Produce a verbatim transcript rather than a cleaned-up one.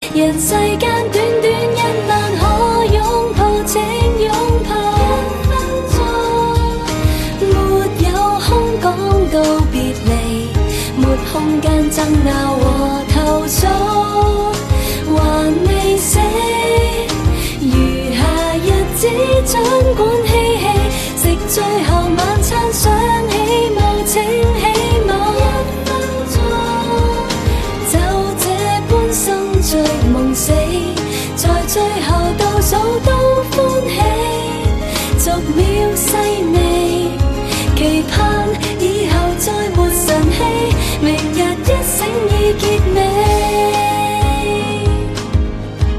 人世間短短一晚，可擁抱請擁抱。一分鐘沒有空講道別離，沒空間爭拗和投訴，還未死。餘下日子儘管嬉戲，食最後